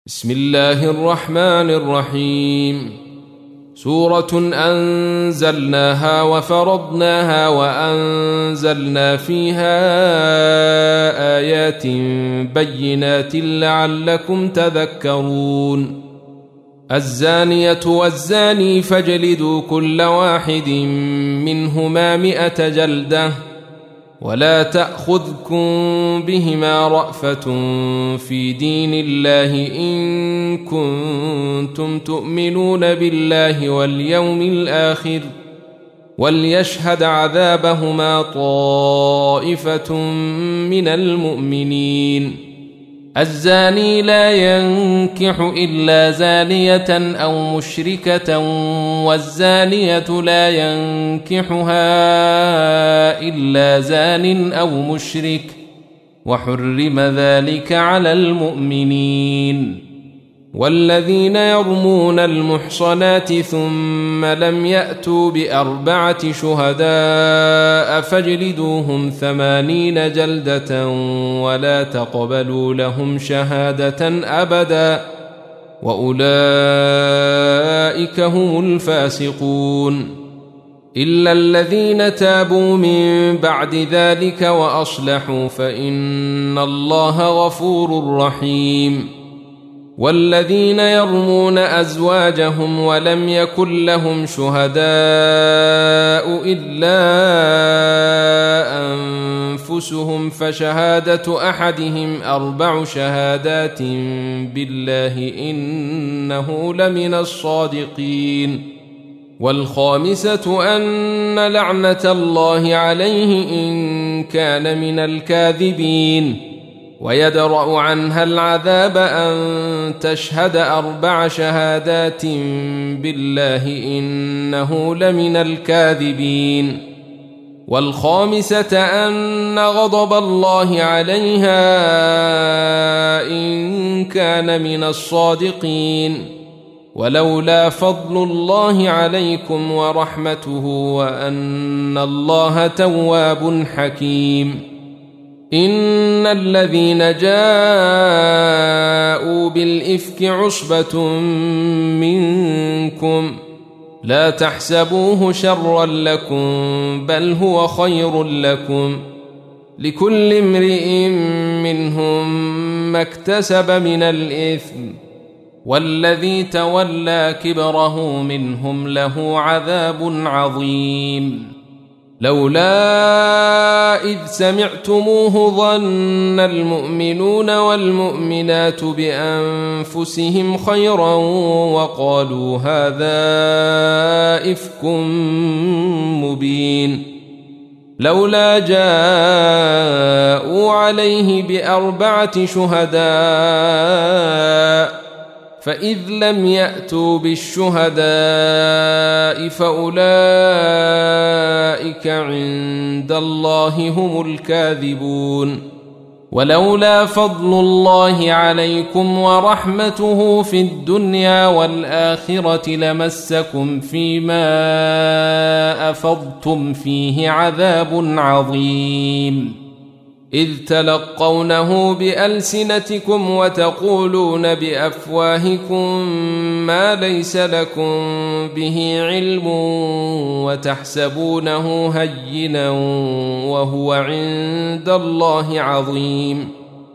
بسم الله الرحمن الرحيم. سورة أنزلناها وفرضناها وأنزلنا فيها آيات بينات لعلكم تذكرون. الزانية والزاني فاجلدوا كل واحد منهما 100 جلدة ولا تأخذكم بهما رأفة في دين الله إن كنتم تؤمنون بالله واليوم الآخر وليشهد عذابهما طائفة من المؤمنين. الزاني لا ينكح إلا زانية أو مشركة والزانية لا ينكحها إلا زان أو مشرك وحرم ذلك على المؤمنين. والذين يرمون المحصنات ثم لم يأتوا ب4 شهداء فاجلدوهم 80 جلدة ولا تقبلوا لهم شهادة أبدا وأولئك هم الفاسقون. إلا الذين تابوا من بعد ذلك وأصلحوا فإن الله غفور رحيم. والذين يرمون أزواجهم ولم يكن لهم شهداء إلا أنفسهم فشهادة أحدهم 4 شهادات بالله إنه لمن الصادقين. والخامسة أن لعنة الله عليه إن كان من الكاذبين. ويدرأ عنها العذاب أن تشهد 4 شهادات بالله إنه لمن الكاذبين. والخامسة أن غضب الله عليها إن كان من الصادقين. ولولا فضل الله عليكم ورحمته وأن الله تواب حكيم. إن الذين جاءوا بالإفك عصبة منكم لا تحسبوه شرا لكم بل هو خير لكم لكل امرئ منهم ما اكتسب من الإثم والذي تولى كبره منهم له عذاب عظيم. لولا إذ سمعتموه ظن المؤمنون والمؤمنات بأنفسهم خيرا وقالوا هذا إفك مبين. لولا جاءوا عليه ب4 شهداء فإذ لم يأتوا بالشهداء فأولئك عند الله هم الكاذبون. ولولا فضل الله عليكم ورحمته في الدنيا والآخرة لمسكم فيما أفضتم فيه عذاب عظيم. إذ تلقونه بألسنتكم وتقولون بأفواهكم ما ليس لكم به علم وتحسبونه هينا وهو عند الله عظيم.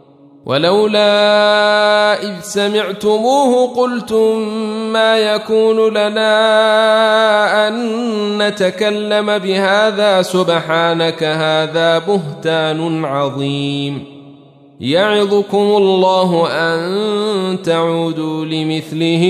ولولا إذ سمعتموه قلتم ما يكون لنا أن نتكلم بهذا سبحانك هذا بهتان عظيم. يعظكم الله أن تعودوا لمثله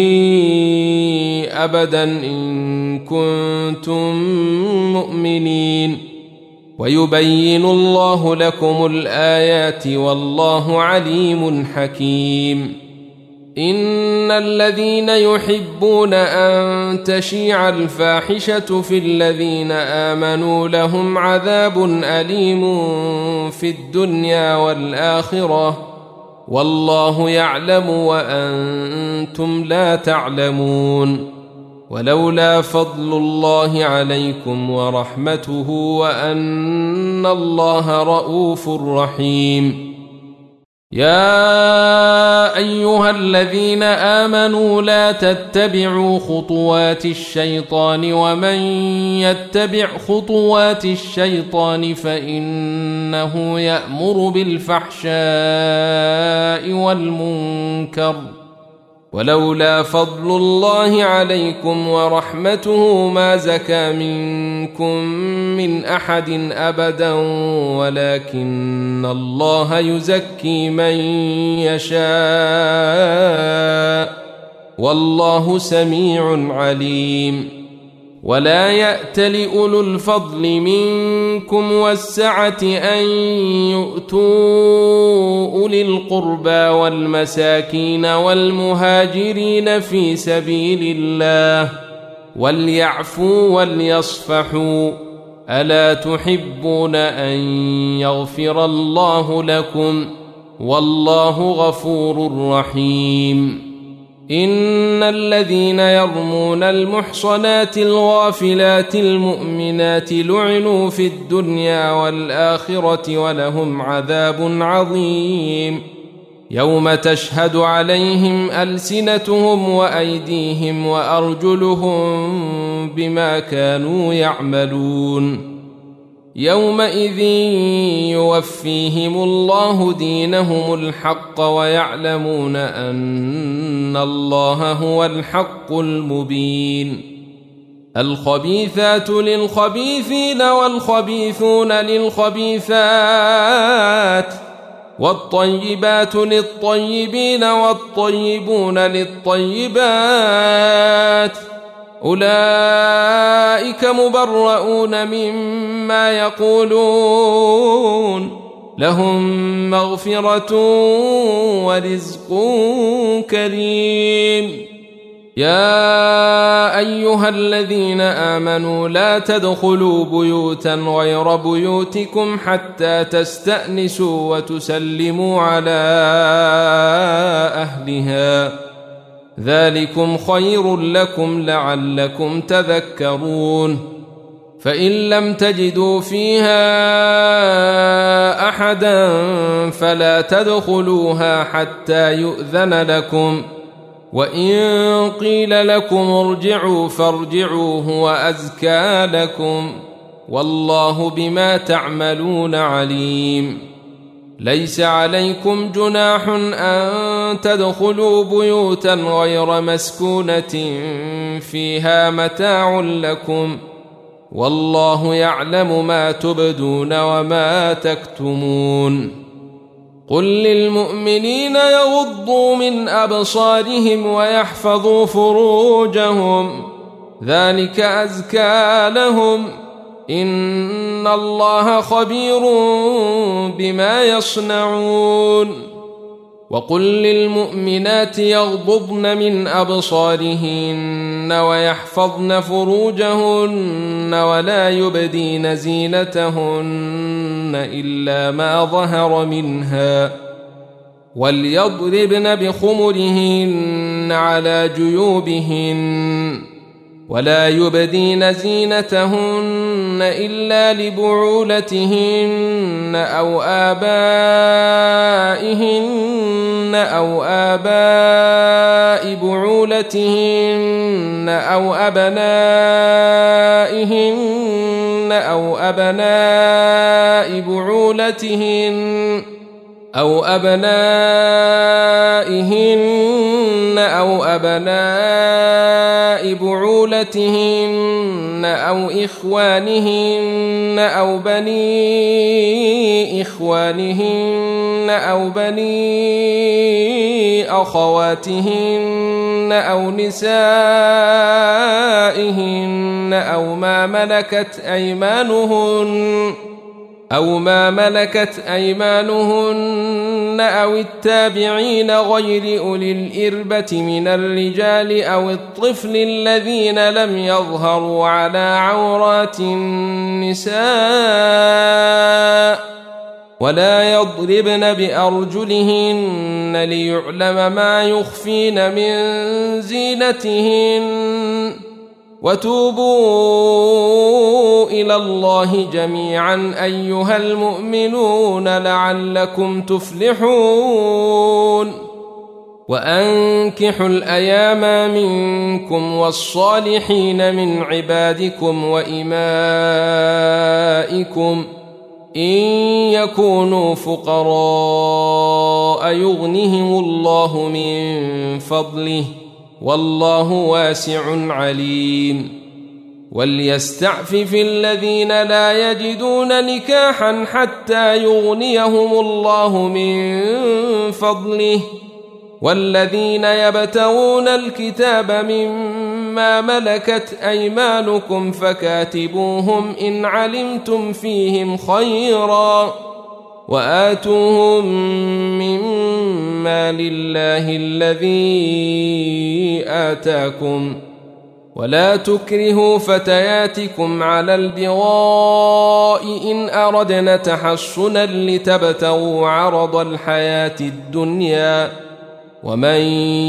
أبدا إن كنتم مؤمنين. ويبين الله لكم الآيات والله عليم حكيم. إن الذين يحبون أن تشيع الفاحشة في الذين آمنوا لهم عذاب أليم في الدنيا والآخرة والله يعلم وأنتم لا تعلمون. ولولا فضل الله عليكم ورحمته وأن الله رؤوف رحيم. يا أيها الذين آمنوا لا تتبعوا خطوات الشيطان ومن يتبع خطوات الشيطان فإنه يأمر بالفحشاء والمنكر ولولا فضل الله عليكم ورحمته ما زكى منكم من أحد أبدا ولكن الله يزكي من يشاء والله سميع عليم ولا يأتل أولو الفضل منكم والسعة أن يؤتوا أولي القربى والمساكين والمهاجرين في سبيل الله وليعفوا وليصفحوا ألا تحبون أن يغفر الله لكم والله غفور رحيم إن الذين يرمون المحصنات الغافلات المؤمنات لعنوا في الدنيا والآخرة ولهم عذاب عظيم يوم تشهد عليهم ألسنتهم وأيديهم وأرجلهم بما كانوا يعملون يومئذ يوفيهم الله دينهم الحق ويعلمون أن الله هو الحق المبين الخبيثات للخبيثين والخبيثون للخبيثات والطيبات للطيبين والطيبون للطيبات أولئك مبرؤون مما يقولون لهم مغفرة ورزق كريم يا أيها الذين آمنوا لا تدخلوا بيوتا غير بيوتكم حتى تستأنسوا وتسلموا على أهلها ذلكم خير لكم لعلكم تذكرون فإن لم تجدوا فيها أحدا فلا تدخلوها حتى يؤذن لكم وإن قيل لكم ارجعوا فارجعوا هو أزكى لكم والله بما تعملون عليم ليس عليكم جناح أن تدخلوا بيوتا غير مسكونة فيها متاع لكم والله يعلم ما تبدون وما تكتمون قل للمؤمنين يغضوا من أبصارهم ويحفظوا فروجهم ذلك أزكى لهم إن الله خبير بما يصنعون وقل للمؤمنات يغضضن من أبصارهن ويحفظن فروجهن ولا يبدين زينتهن إلا ما ظهر منها وليضربن بخمرهن على جيوبهن ولا يبدين زينتهن إلا لبعولتهن أو آباء بعولتهن أو أبنائهن أو أبناء بعولتهن أو أبناء بعولتهن أو إخوانهن أو بني إخوانهن أو بني أخواتهن أو نسائهن أو ما ملكت أيمانهن أو التابعين غير أولي الإربة من الرجال أو الطفل الذين لم يظهروا على عورات النساء ولا يضربن بأرجلهن ليعلم ما يخفين من زينتهن وتوبوا إلى الله جميعا أيها المؤمنون لعلكم تفلحون وأنكحوا الأيام منكم والصالحين من عبادكم وإمائكم إن يكونوا فقراء يغنهم الله من فضله والله واسع عليم وليستعفف الذين لا يجدون نكاحا حتى يغنيهم الله من فضله والذين يبتغون الكتاب مما ملكت أيمانكم فكاتبوهم إن علمتم فيهم خيرا وآتوهم مما لله الذي آتاكم ولا تكرهوا فتياتكم على البغاء إن أردنا تحصنا لتبتغوا عرض الحياة الدنيا ومن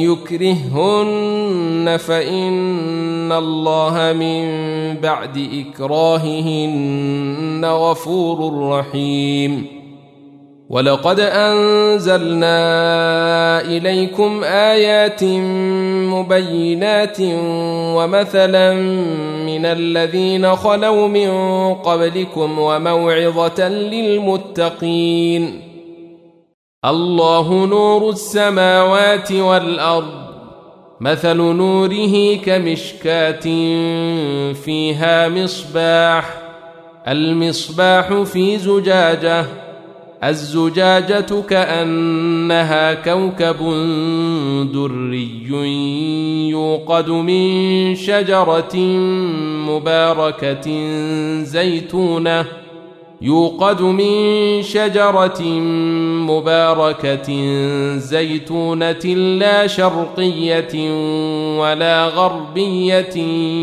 يكرههن فإن الله من بعد إكراههن غفور رحيم ولقد أنزلنا إليكم آيات مبينات ومثلا من الذين خلوا من قبلكم وموعظة للمتقين الله نور السماوات والأرض مثل نوره كمشكاة فيها مصباح المصباح في زجاجة الزجاجة كأنها كوكب دري يوقد من شجرة مباركة زيتونة لا شرقية ولا غربية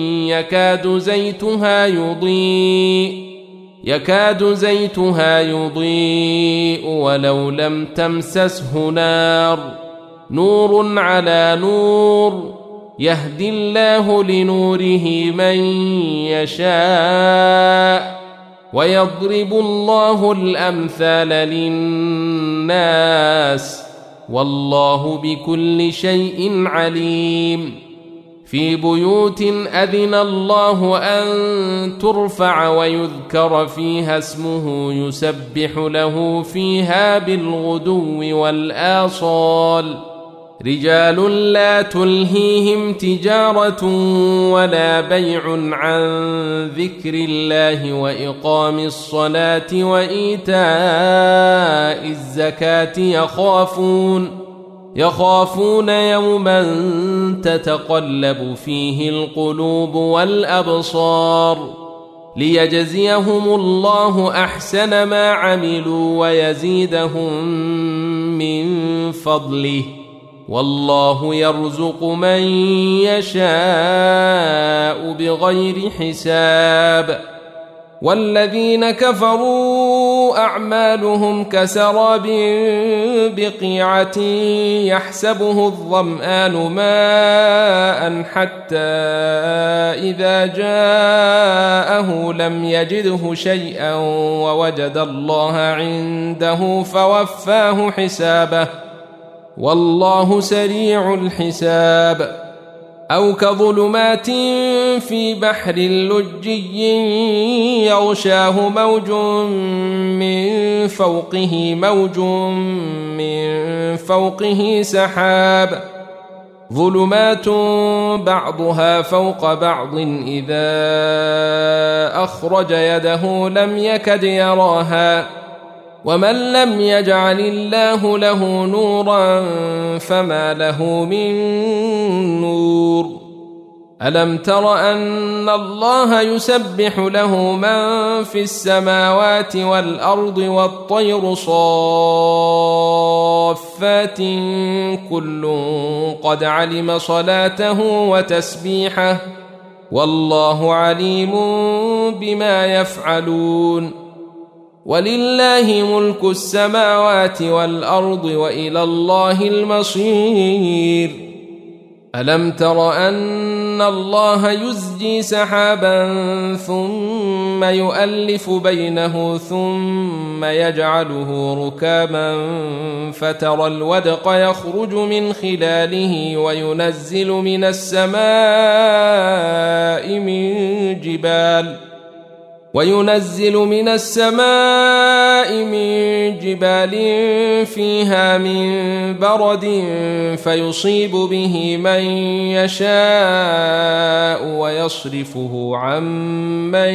يكاد زيتها يضيء ولو لم تمسسه نار نور على نور يهدي الله لنوره من يشاء ويضرب الله الأمثال للناس والله بكل شيء عليم في بيوت أذن الله أن ترفع ويذكر فيها اسمه يسبح له فيها بالغدو والآصال رجال لا تلهيهم تجارة ولا بيع عن ذكر الله وإقام الصلاة وإيتاء الزكاة يخافون يوما تتقلب فيه القلوب والأبصار ليجزيهم الله أحسن ما عملوا ويزيدهم من فضله والله يرزق من يشاء بغير حساب والذين كفروا أعمالهم كسراب بقيعة يحسبه الظمآن ماء حتى إذا جاءه لم يجده شيئا ووجد الله عنده فوفاه حسابه والله سريع الحساب أو كظلمات في بحر لجي يغشاه موج من فوقه سحاب ظلمات بعضها فوق بعض إذا أخرج يده لم يكد يراها ومن لم يجعل الله له نورا فما له من نور ألم تر أن الله يسبح له من في السماوات والأرض والطير صافات كل قد علم صلاته وتسبيحه والله عليم بما يفعلون ولله ملك السماوات والأرض وإلى الله المصير ألم تر أن أن الله يزجي سحابا ثم يؤلف بينه ثم يجعله ركاما فترى الودق يخرج من خلاله وينزل من السماء من جبال فيها من برد فيصيب به من يشاء ويصرفه عن من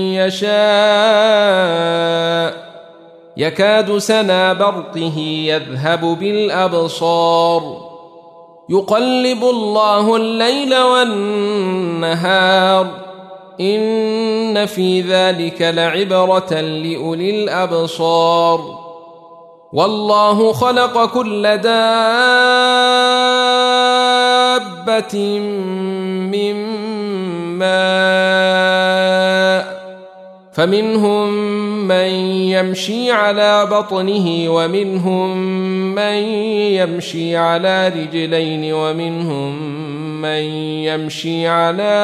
يشاء يكاد سنا برقه يذهب بالأبصار يقلب الله الليل والنهار إن في ذلك لعبرة لأولي الأبصار والله خلق كل دابة من ماء فمنهم من يمشي على بطنه ومنهم من يمشي على رجلين ومنهم من يمشي على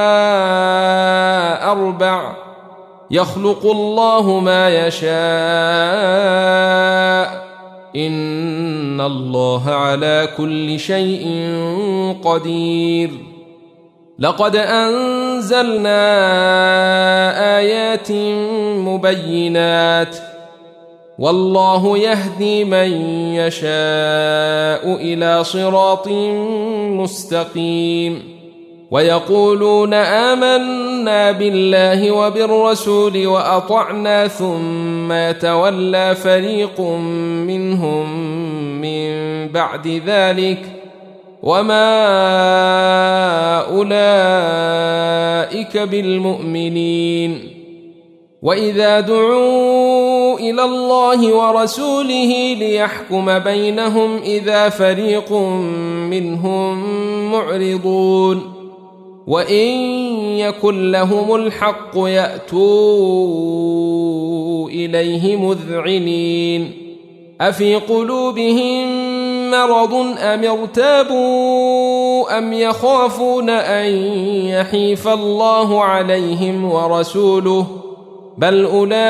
أربع يخلق الله ما يشاء إن الله على كل شيء قدير لقد أنزلنا آيات مبينات والله يهدي من يشاء إلى صراط مستقيم ويقولون آمنا بالله وبالرسول وأطعنا ثم يتولى فريق منهم من بعد ذلك وما أولئك بالمؤمنين وإذا دعوا إلى الله ورسوله ليحكم بينهم إذا فريق منهم معرضون وإن يكن لهم الحق يأتوا إليه مذعنين أفي قلوبهم مرض أم ارتابوا أم يخافون أن يحيف الله عليهم ورسوله بل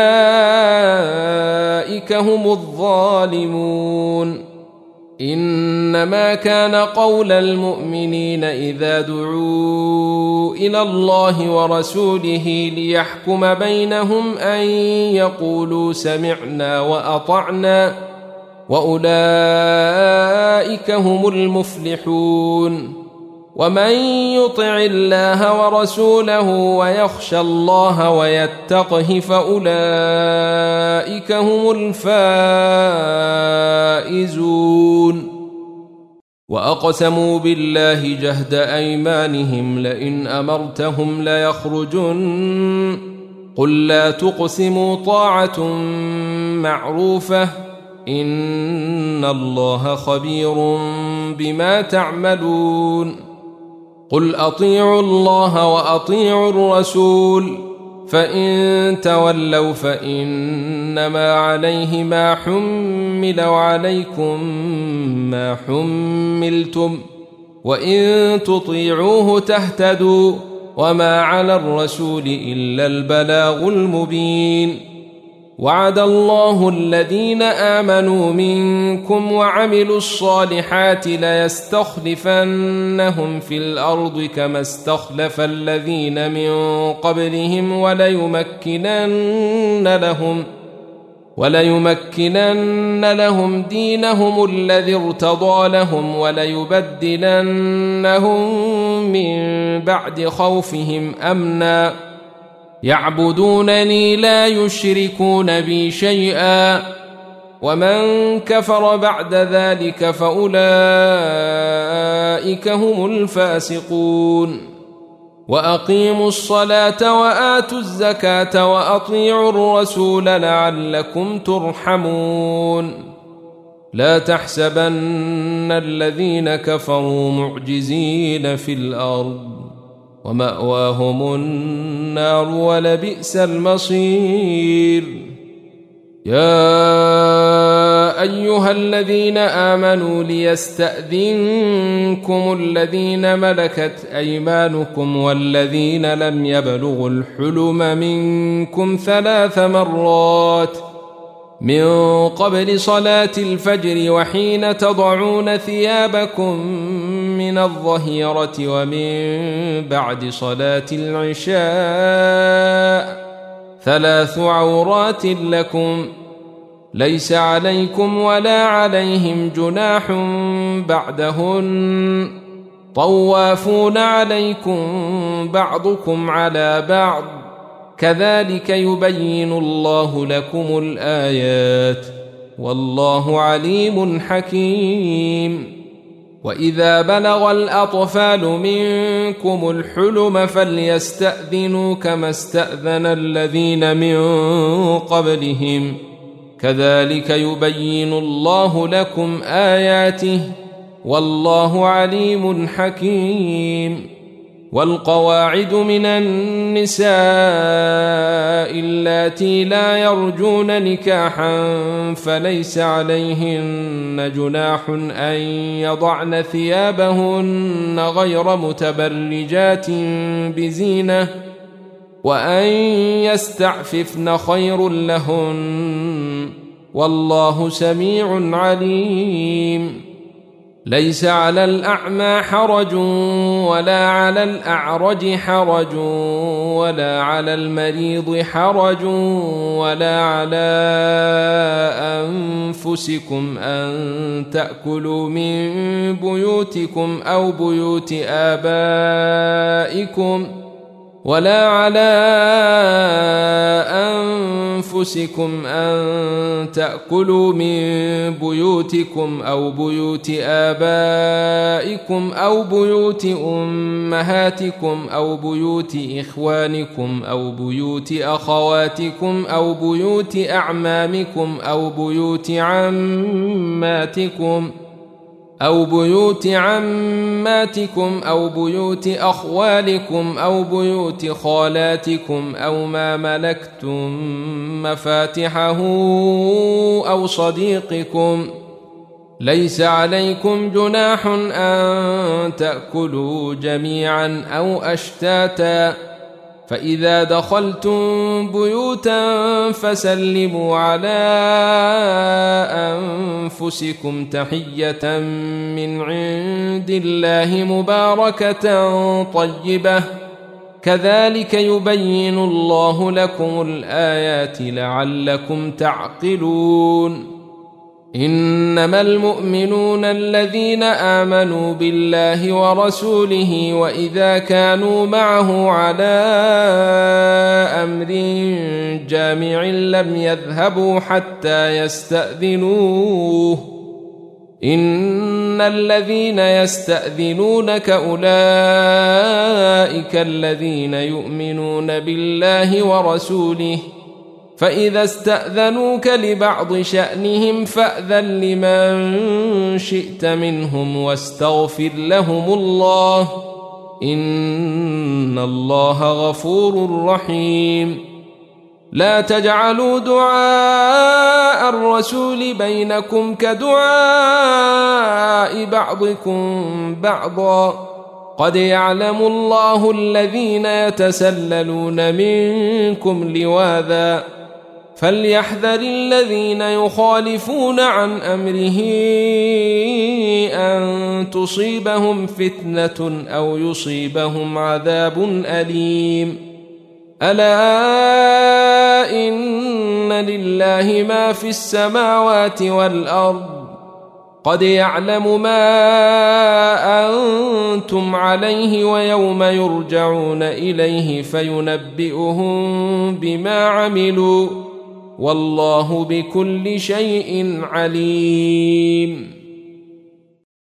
أولئك هم الظالمون إنما كان قول المؤمنين إذا دعوا إلى الله ورسوله ليحكم بينهم أن يقولوا سمعنا وأطعنا وأولئك هم المفلحون ومن يطع الله ورسوله ويخشى الله ويتقه فأولئك هم الفائزون وأقسموا بالله جهد أيمانهم لئن أمرتهم ليخرجن قل لا تقسموا طاعة معروفة إن الله خبير بما تعملون قل أطيعوا الله وأطيعوا الرسول فإن تولوا فإنما عليه ما حمل وعليكم ما حملتم وإن تطيعوه تهتدوا وما على الرسول إلا البلاغ المبين وعد الله الذين آمنوا منكم وعملوا الصالحات ليستخلفنهم في الأرض كما استخلف الذين من قبلهم وليمكنن لهم دينهم الذي ارتضى لهم وليبدلنهم من بعد خوفهم أمنا يعبدونني لا يشركون بي شيئا ومن كفر بعد ذلك فأولئك هم الفاسقون وأقيموا الصلاة وآتوا الزكاة وأطيعوا الرسول لعلكم ترحمون لا تحسبن الذين كفروا معجزين في الأرض ومأواهم النار ولبئس المصير يا أيها الذين آمنوا ليستأذنكم الذين ملكت أيمانكم والذين لم يبلغوا الحلم منكم 3 مرات من قبل صلاة الفجر وحين تضعون ثيابكم من الظهيرة ومن بعد صلاة العشاء 3 عورات لكم ليس عليكم ولا عليهم جناح بعدهن طوافون عليكم بعضكم على بعض كذلك يبين الله لكم الآيات والله عليم حكيم. وإذا بلغ الأطفال منكم الحلم فليستأذنوا كما استأذن الذين من قبلهم كذلك يبين الله لكم آياته والله عليم حكيم. والقواعد من النساء اللاتي لا يرجون نكاحا فليس عليهن جناح أن يضعن ثيابهن غير متبرجات بزينة وأن يستعففن خير لهن والله سميع عليم. ليس على الأعمى حرج ولا على الأعرج حرج ولا على المريض حرج ولا على أنفسكم أن تأكلوا من بيوتكم أو بيوت آبائكم ولا على أنفسكم أن تأكلوا من بيوتكم أو بيوت آبائكم أو بيوت أمهاتكم أو بيوت إخوانكم أو بيوت أخواتكم أو بيوت أعمامكم أو بيوت عماتكم أو بيوت عماتكم أو بيوت أخوالكم أو بيوت خالاتكم أو ما ملكتم مفاتحه أو صديقكم ليس عليكم جناح أن تأكلوا جميعا أو أشتاتا فإذا دخلتم بيوتا فسلموا على أنفسكم تحية من عند الله مباركة طيبة كذلك يبين الله لكم الآيات لعلكم تعقلون. إنما المؤمنون الذين آمنوا بالله ورسوله وإذا كانوا معه على أمر جامع لم يذهبوا حتى يستأذنوه إن الذين يستأذنونك أولئك الذين يؤمنون بالله ورسوله فإذا استأذنوك لبعض شأنهم فأذن لمن شئت منهم واستغفر لهم الله إن الله غفور رحيم. لا تجعلوا دعاء الرسول بينكم كدعاء بعضكم بعضا قد يعلم الله الذين يتسللون منكم لواذا فليحذر الذين يخالفون عن أمره أن تصيبهم فتنة أو يصيبهم عذاب أليم. ألا إن لله ما في السماوات والأرض قد يعلم ما أنتم عليه ويوم يرجعون إليه فينبئهم بما عملوا والله بكل شيء عليم.